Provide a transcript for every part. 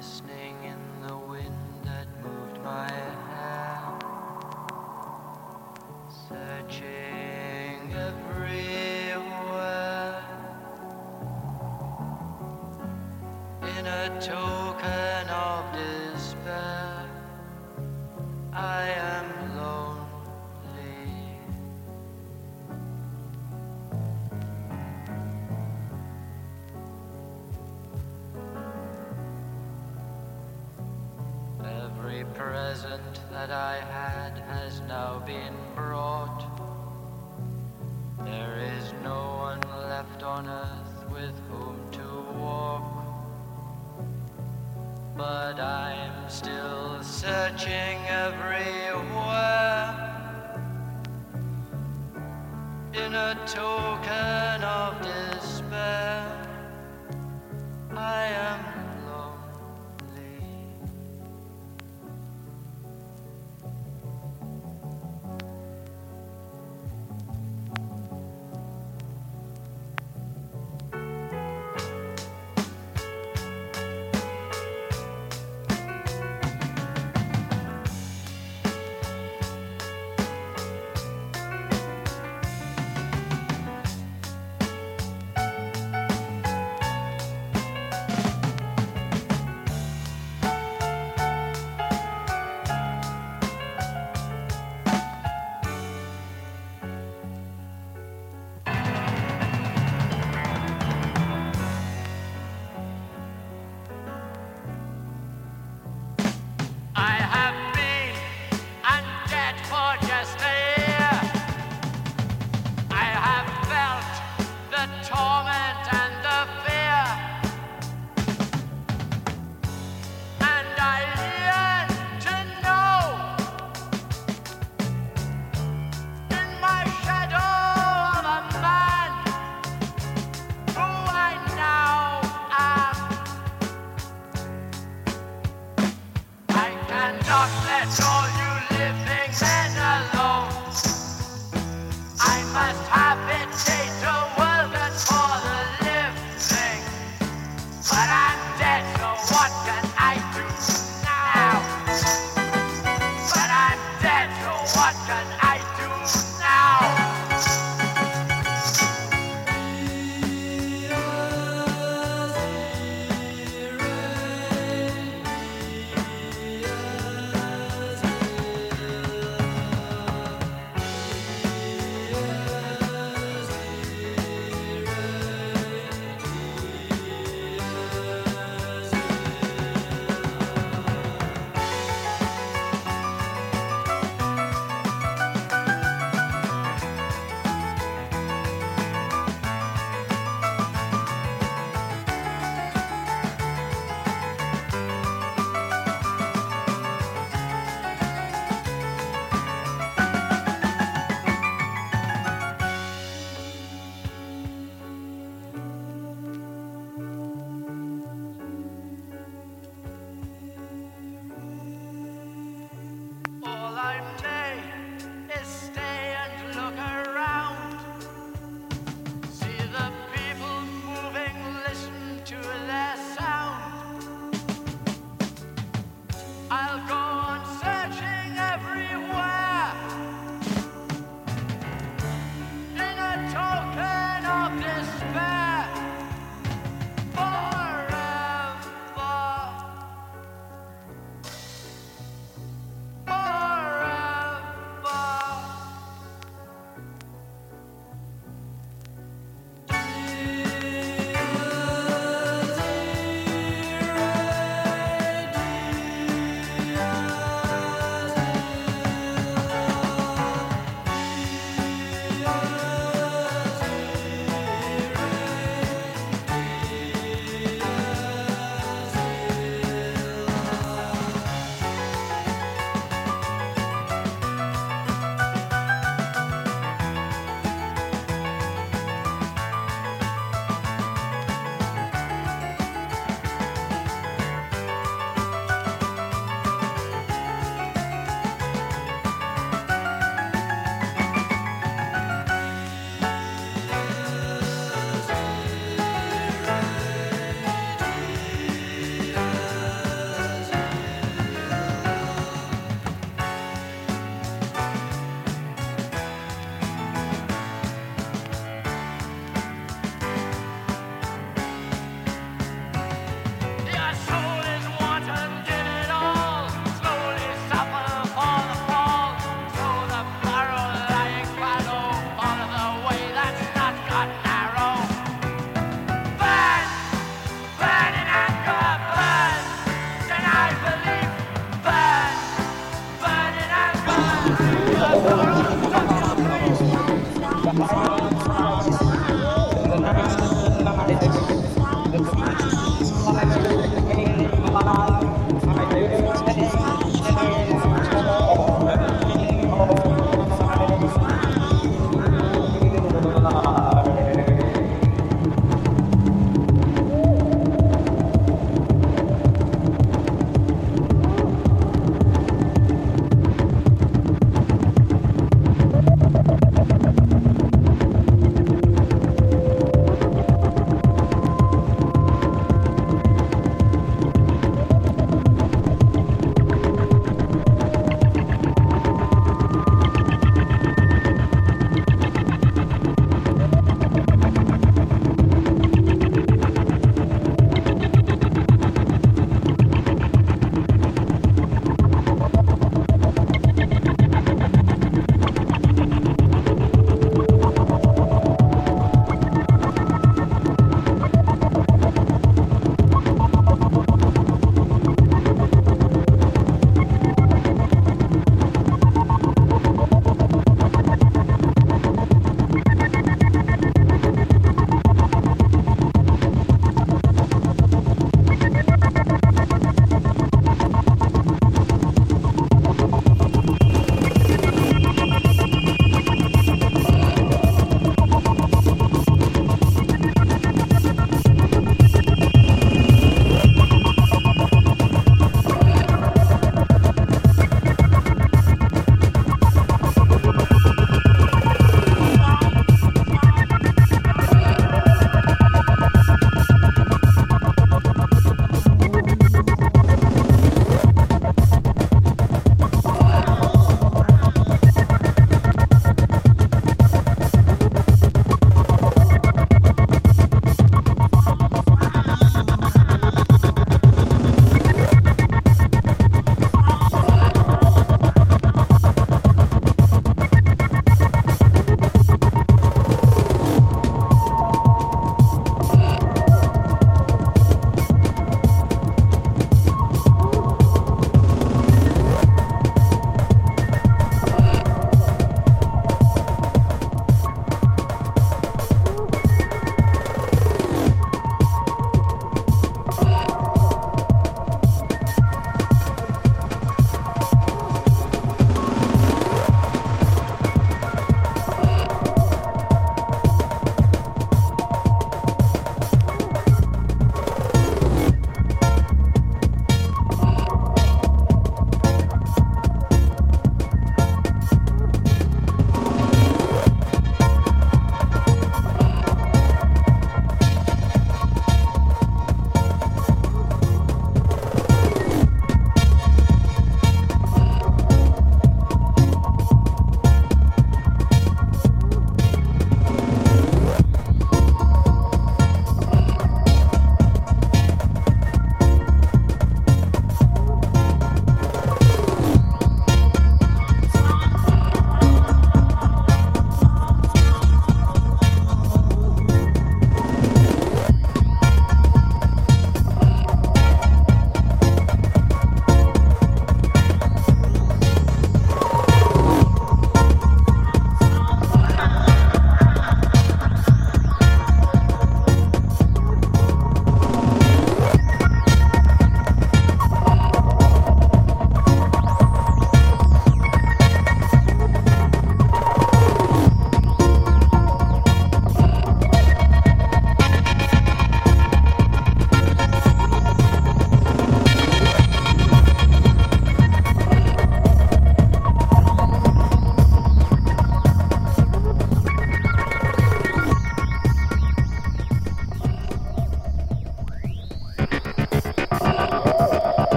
listening in the wind that moved my hair, searching everywhere in a token of despair. I am lonely. Every present that I had has now been brought. There is no one left on earth with whom to walk. But I'm still searching everywhere in a token of despair. I am lonely.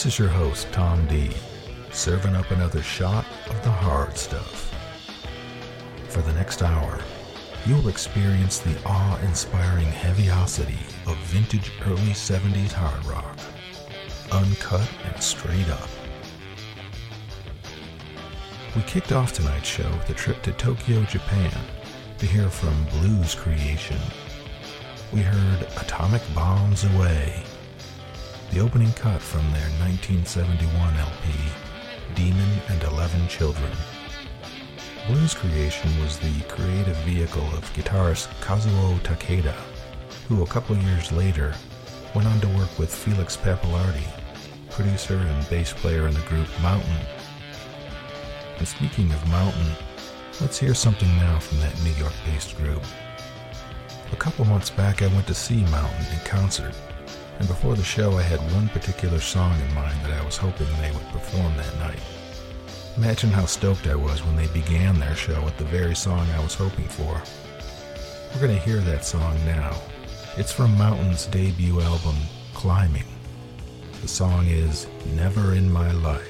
This is your host, Tom D., serving up another shot of the hard stuff. For the next hour, you'll experience the awe-inspiring heaviosity of vintage early 70s hard rock, uncut and straight up. We kicked off tonight's show with a trip to Tokyo, Japan, to hear from Blues Creation. We heard Atomic Bombs Away, the opening cut from their 1971 LP, Demon and 11 Children. Blues Creation was the creative vehicle of guitarist Kazuo Takeda, who a couple years later went on to work with Felix Pappalardi, producer and bass player in the group Mountain. And speaking of Mountain, let's hear something now from that New York-based group. A couple months back I went to see Mountain in concert, and before the show I had one particular song in mind that I was hoping they would perform that night. Imagine how stoked I was when they began their show with the very song I was hoping for. We're going to hear that song now. It's from Mountain's debut album, Climbing. The song is Never in My Life.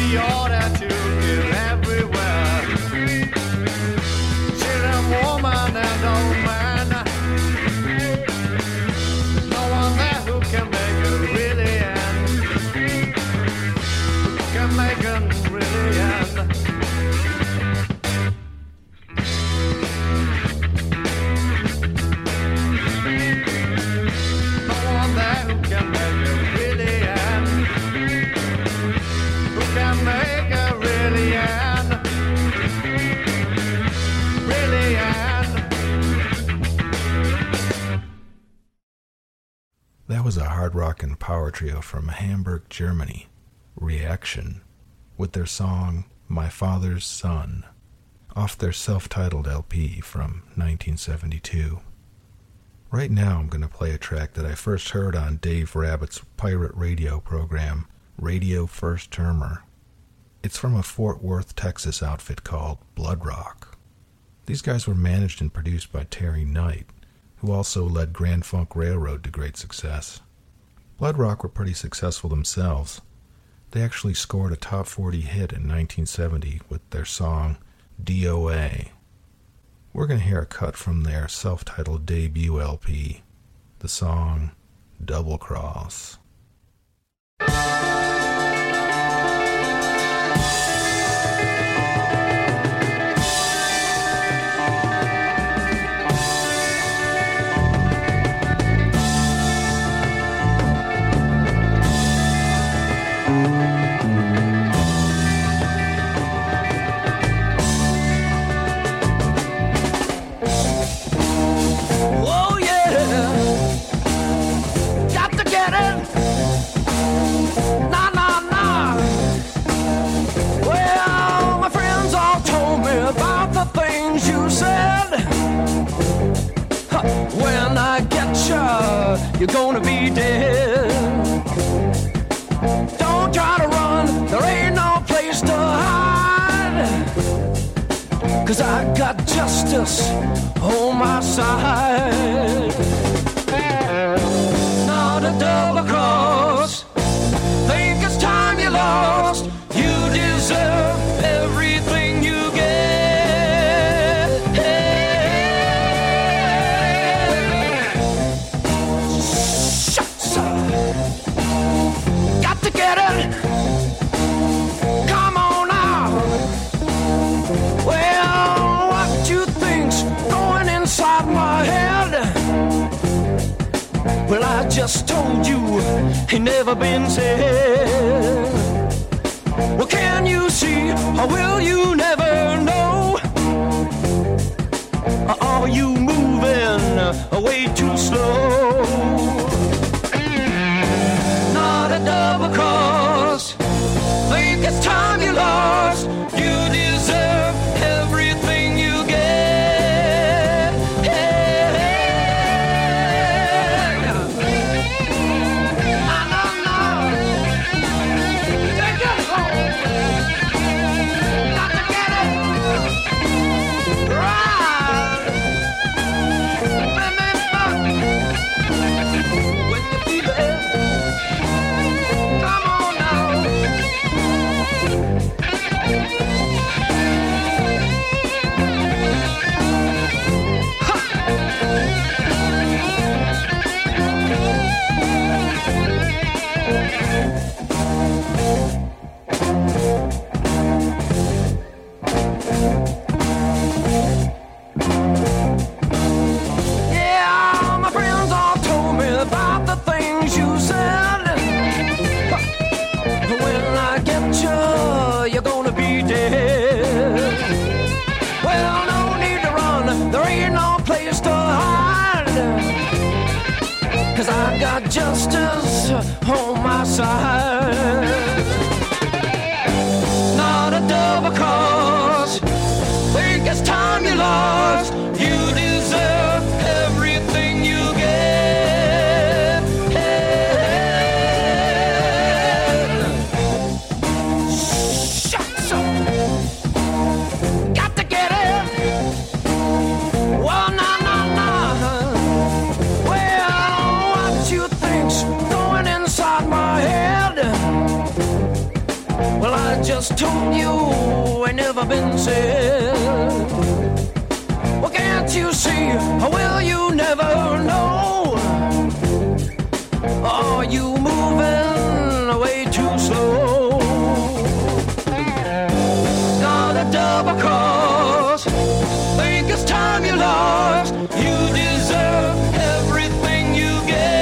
he ordered to kill everywhere. Children, woman, and old man. No one there who can make it really end. Who can make it really end. No one there who can make it really end. Who can make it really end. Really end. That was a hard rock and power trio from Hamburg, Germany, Reaction, with their song My Father's Son, off their self-titled LP from 1972. Right now I'm going to play a track that I first heard on Dave Rabbit's pirate radio program, Radio First Termer. It's from a Fort Worth, Texas outfit called Blood Rock. These guys were managed and produced by Terry Knight, who also led Grand Funk Railroad to great success. Blood Rock were pretty successful themselves. They actually scored a top 40 hit in 1970 with their song DOA. We're going to hear a cut from their self-titled debut LP, the song Double Cross. Oh yeah, got to get it. Nah, nah, nah. Well, my friends all told me about the things you said. Huh, when I get you, you're gonna be dead. Don't try to run, there ain't no place to hide. 'Cause I got justice on my side. Not a double cross. Think it's time you lost. You deserve everything you get. Shucks. Got to get it. Come on now. Well, what you think's going inside my head? Well, I just told you, ain't never been said. Well, can you see, or will you never know? Or are you moving way too slow? Not a double cross. Think it's time you lost. You deserve everything you get. Justice on my side. Not a double cross. Think it's time you lost. You deserve everything you get. Shucks. Got to get it. Well, nah, nah, nah. Well, what you think's going inside my head? Well, I just told you ain't never been said. Well, can't you see? Will you never know? Are you moving way too slow? Not a double cross. Think it's time you lost. You deserve everything you get.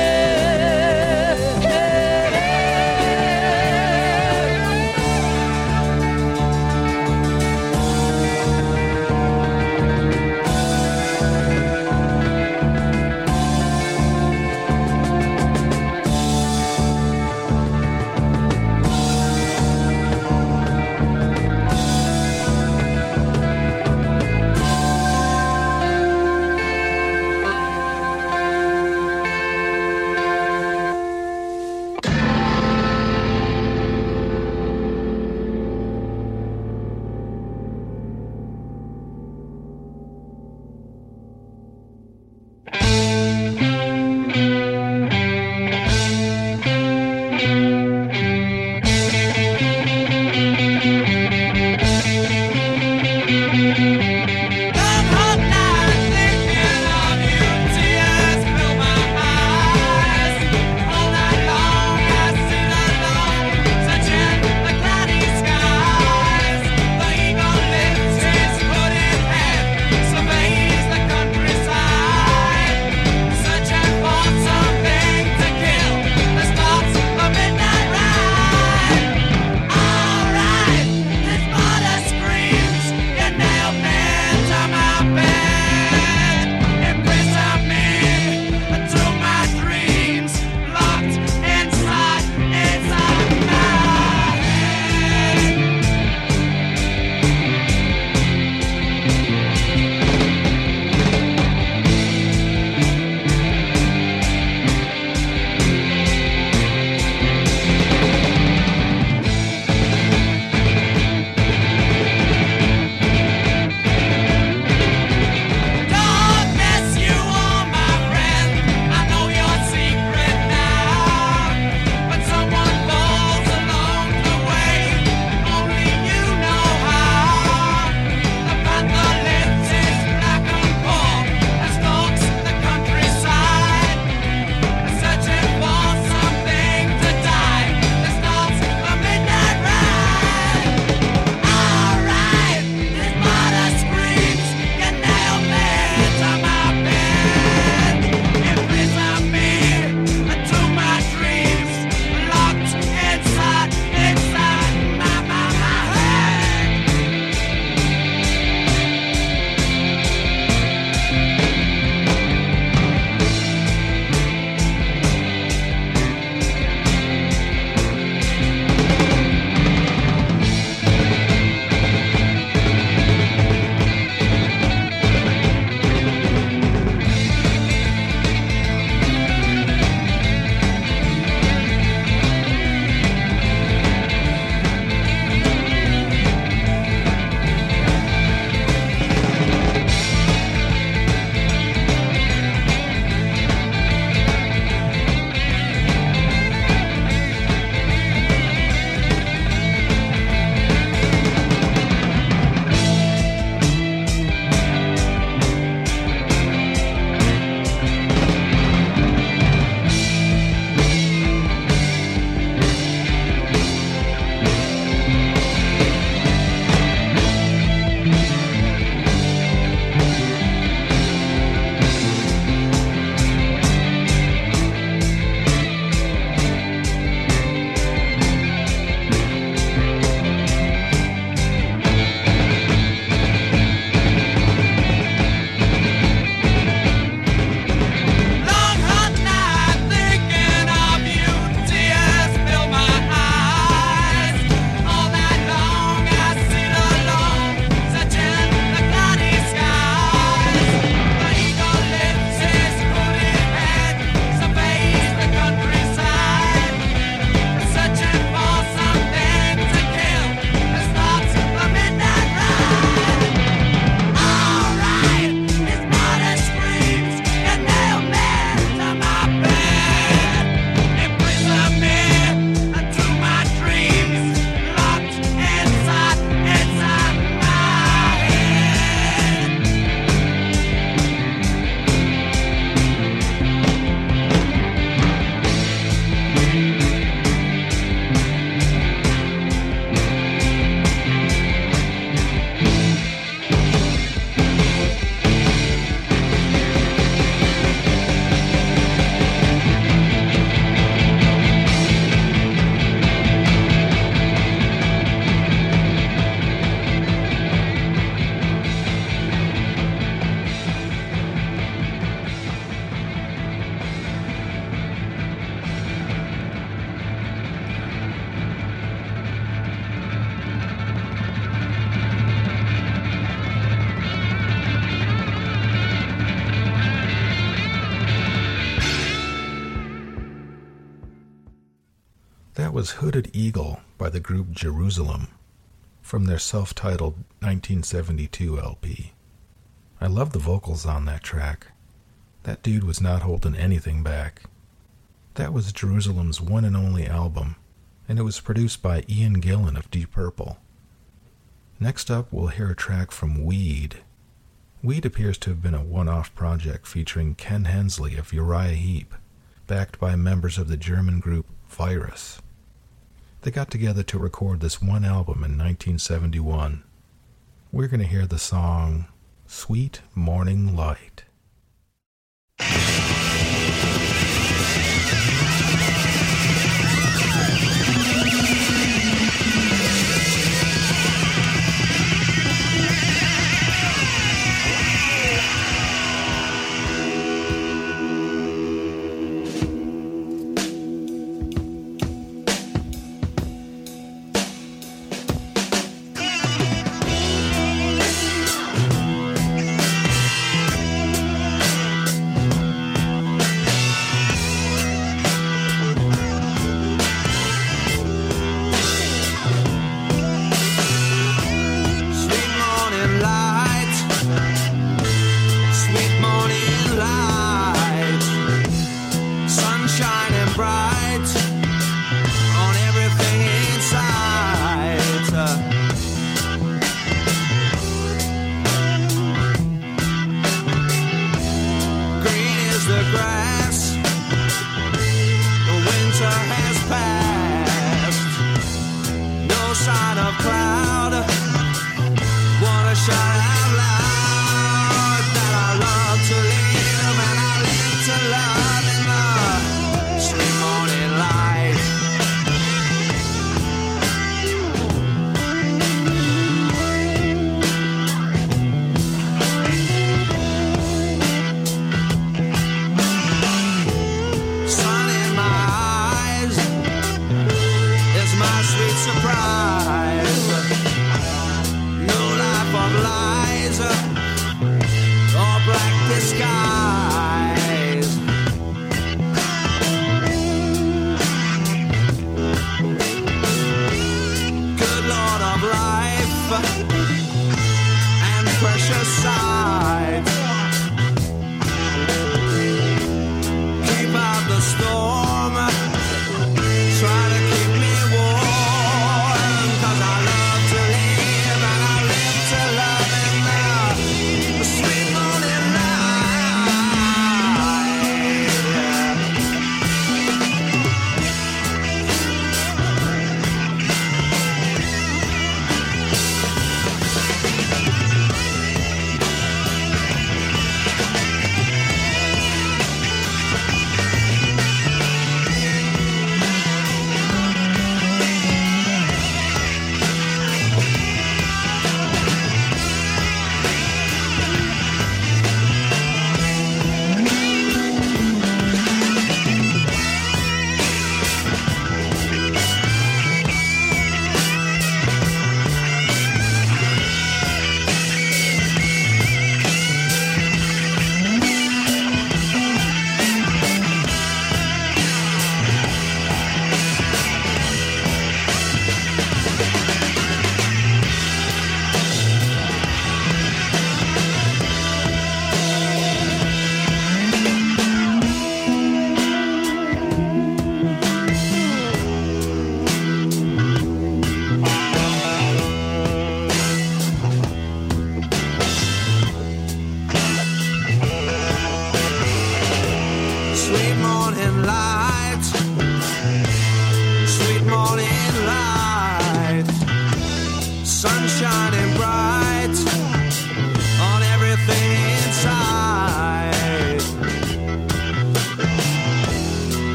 was Hooded Eagle by the group Jerusalem from their self-titled 1972 LP. I love the vocals on that track. That dude was not holding anything back. That was Jerusalem's one and only album, and it was produced by Ian Gillan of Deep Purple. Next up, we'll hear a track from Weed. Weed appears to have been a one-off project featuring Ken Hensley of Uriah Heep, backed by members of the German group Virus. They got together to record this one album in 1971. We're going to hear the song Sweet Morning Light.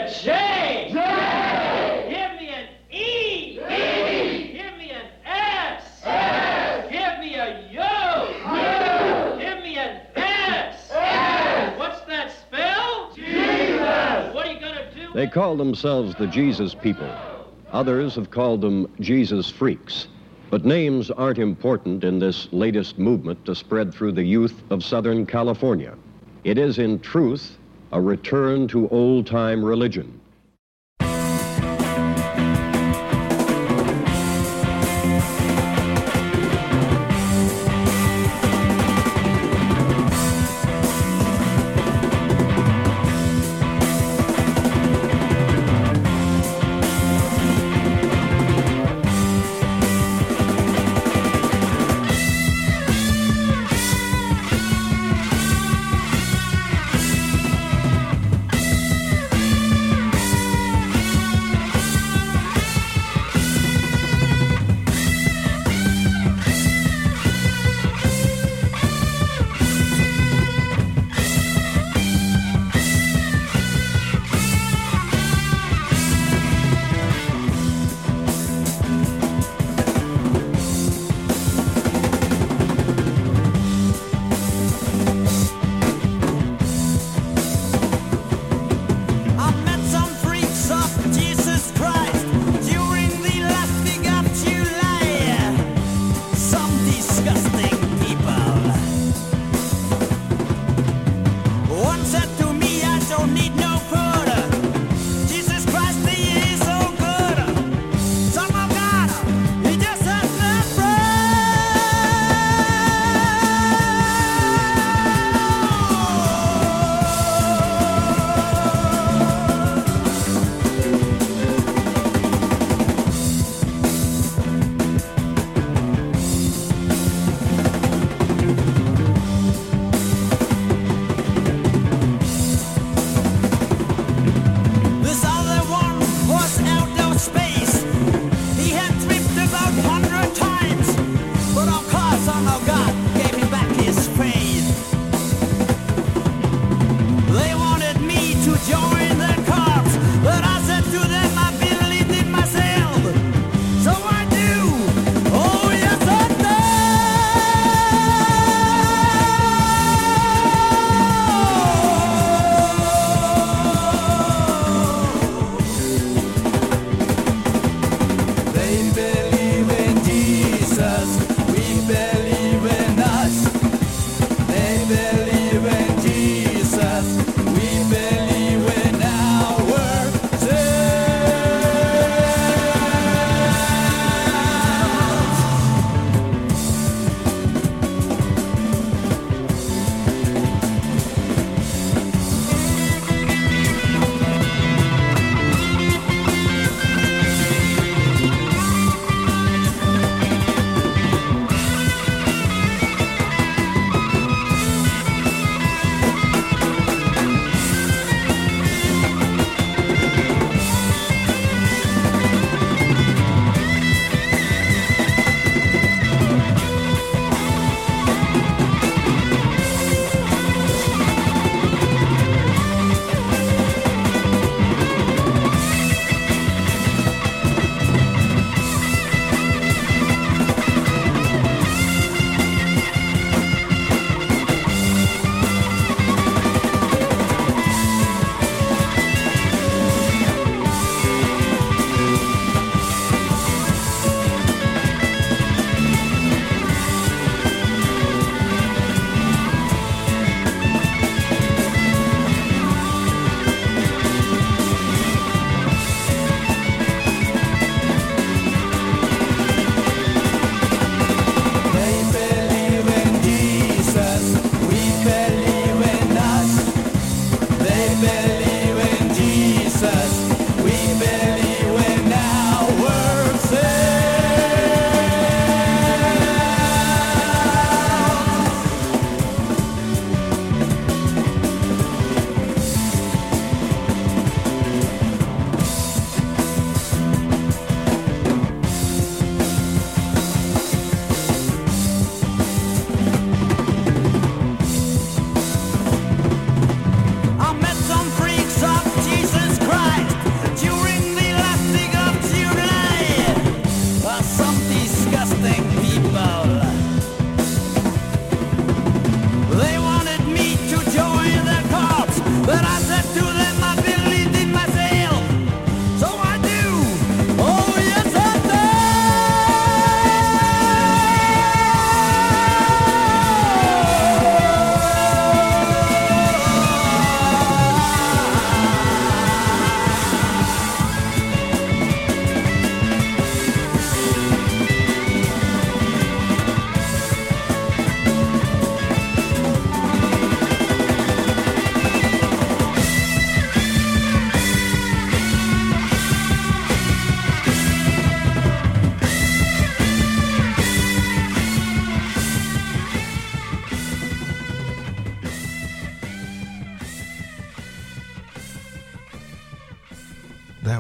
a J. J. Give me an E. E. Give me an S. S. Give me a U. U. Give me an S. S. What's that spell? Jesus. What are you gonna do? They call themselves the Jesus people. Others have called them Jesus freaks. But names aren't important in this latest movement to spread through the youth of Southern California. It is, in truth, a return to old-time religion.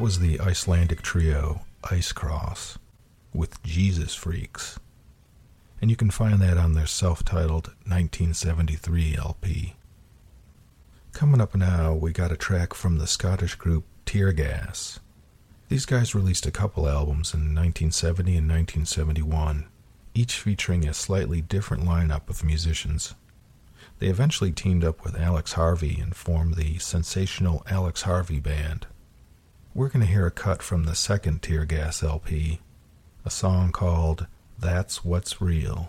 was the Icelandic trio Icecross with Jesus Freaks, and you can find that on their self-titled 1973 LP. Coming up now, we got a track from the Scottish group Tear Gas. These guys released a couple albums in 1970 and 1971, each featuring a slightly different lineup of musicians. They eventually teamed up with Alex Harvey and formed the sensational Alex Harvey Band. We're going to hear a cut from the second Tear Gas LP, a song called That's What's Real.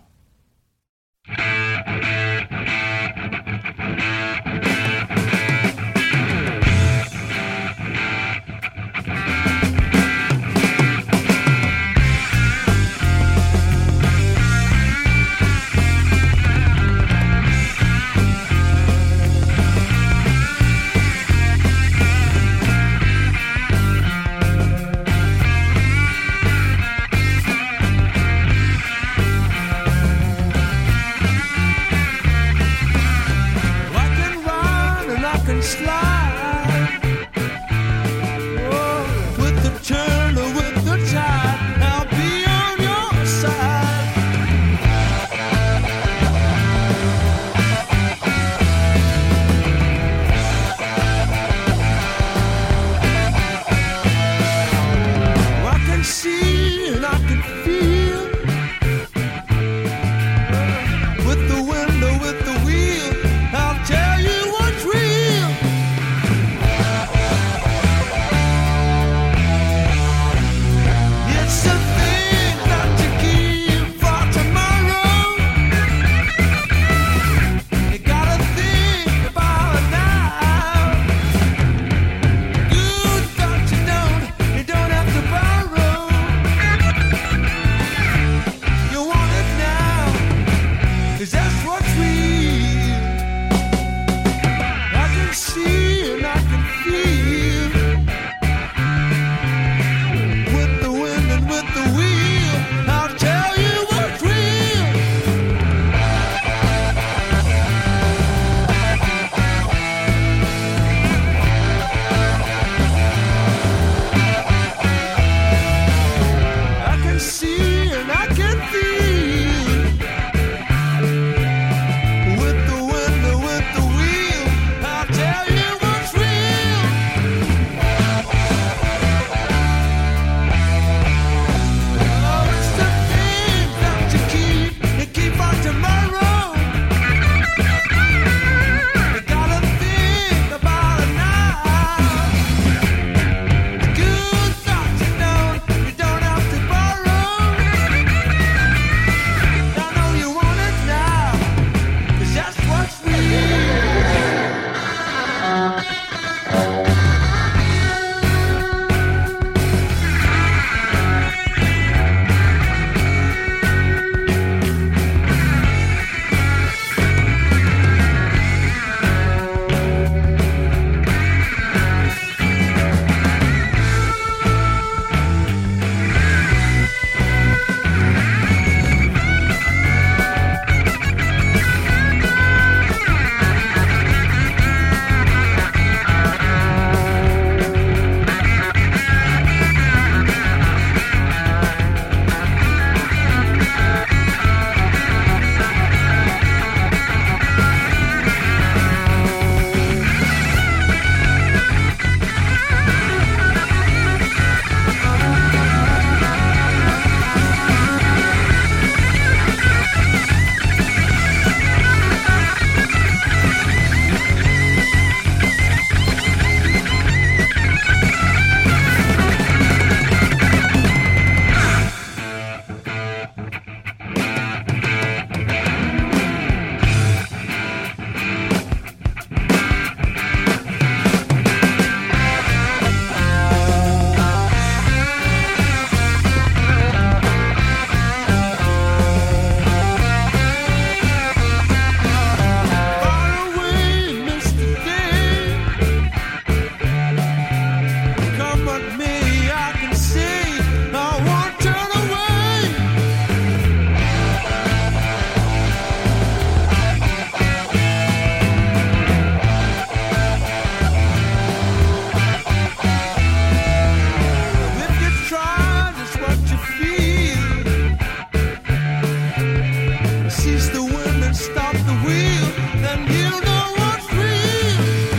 she's the one that stopped the wheel, then you know what's real.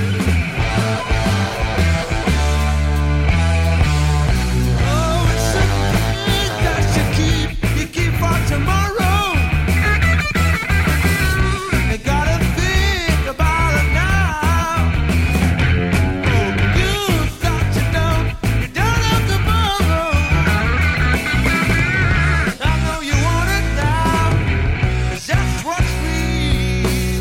Oh, it's a thing that you keep for tomorrow. You gotta think about it now. Oh, you thought you don't have to borrow. I know you want it now, 'cause that's what's real.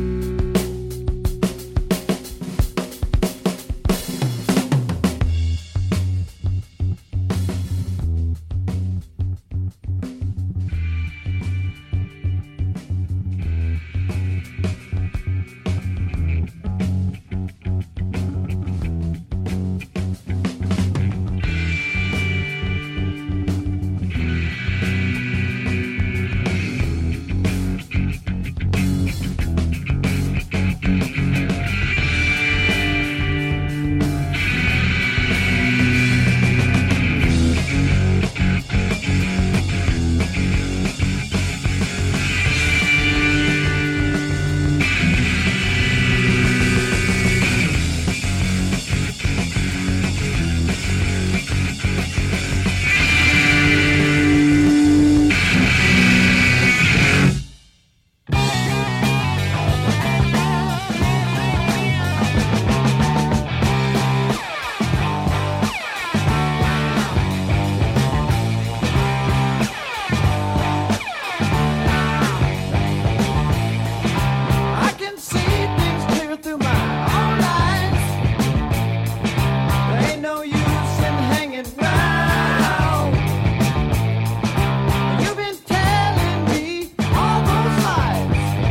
I can see things clear through my own eyes. There ain't no use in hanging round. You've been telling me all those lies.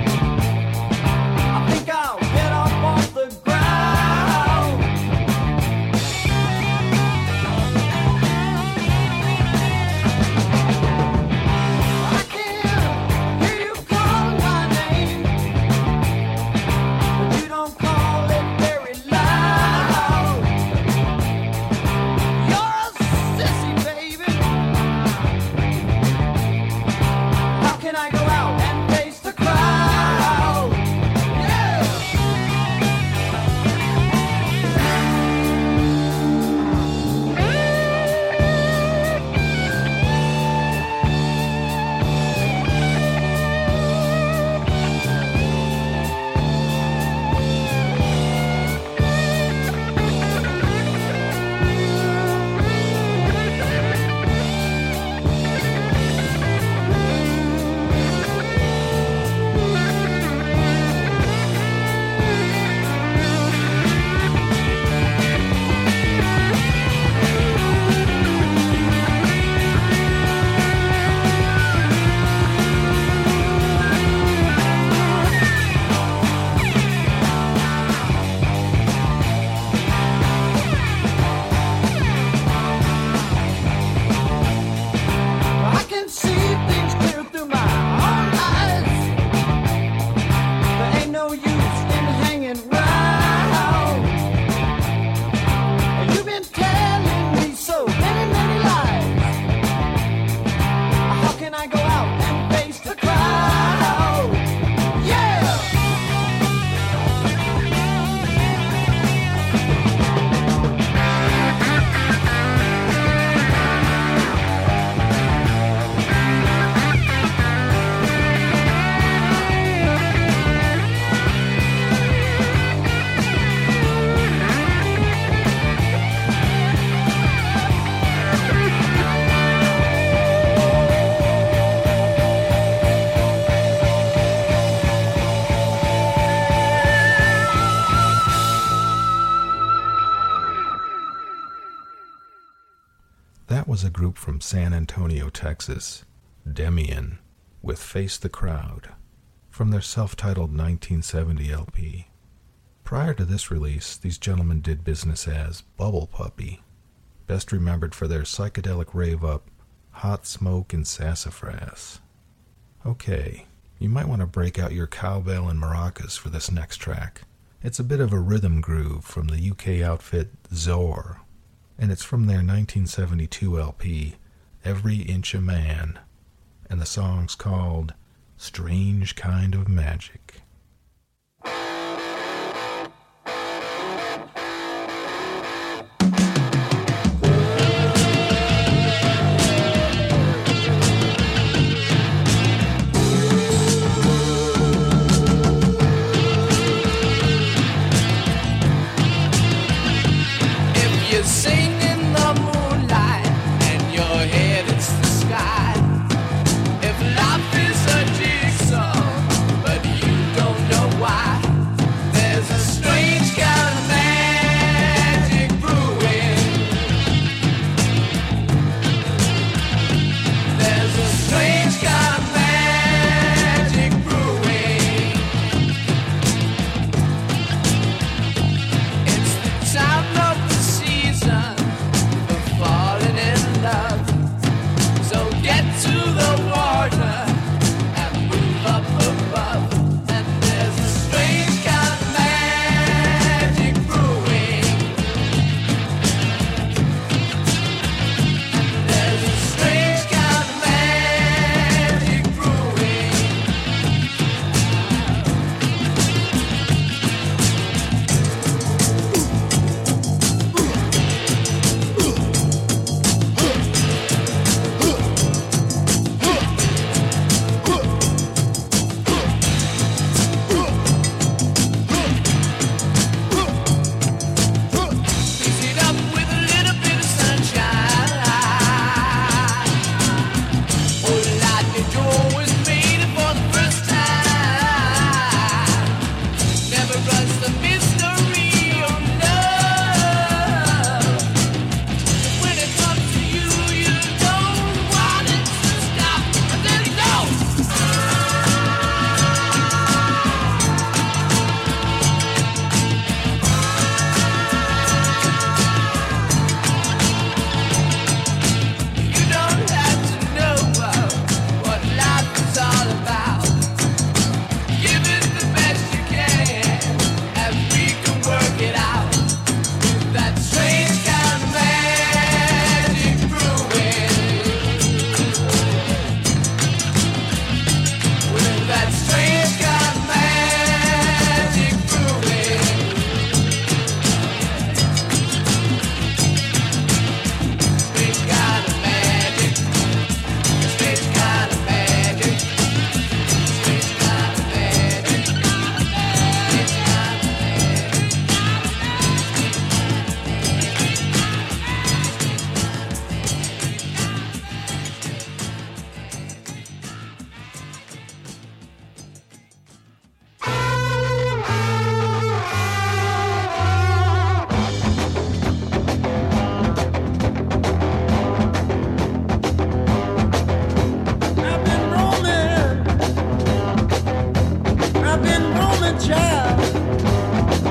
I think I'll get up off the ground. I can hear you call my name, but you don't call it very loud. You're a sissy, baby. How can I go out and face the crowd? Yeah. I can see things clear through my own eyes. There ain't no use in hanging round. You've been telling me so many, many lies. How can I go out and face the crowd? Yeah. That was a group from San Antonio, Texas, Demian, with Face the Crowd, from their self-titled 1970 LP. Prior to this release, these gentlemen did business as Bubble Puppy, best remembered for their psychedelic rave-up, Hot Smoke and Sassafras. Okay, you might want to break out your cowbell and maracas for this next track. It's a bit of a rhythm groove from the UK outfit Zor, and it's from their 1972 LP, Every Inch a Man, and the song's called Strange Kind of Magic. If you sing in the moonlight and your head is the sky, if life is a jigsaw, but you don't know why, there's a strange kind of magic brewing. There's a strange kind of magic brewing. It's the time of the season for falling in love. So get to the water and move up above. And there's a strange kind of magic brewing. There's a strange kind of magic brewing. Mix it up with a little bit of sunshine. Oh, lightning Joe was made it for the first time. Never runs the mystery of love. When it comes to you, you don't want it to stop. But then it goes. You don't have to know what life is all about. Give it the best you can, and we can work it out. With that strange kind of magic brewing. With that strange kind of magic brewing. Strange kind of magic. Strange kind of magic. Strange kind of magic. Strange kind of I've been roaming, child.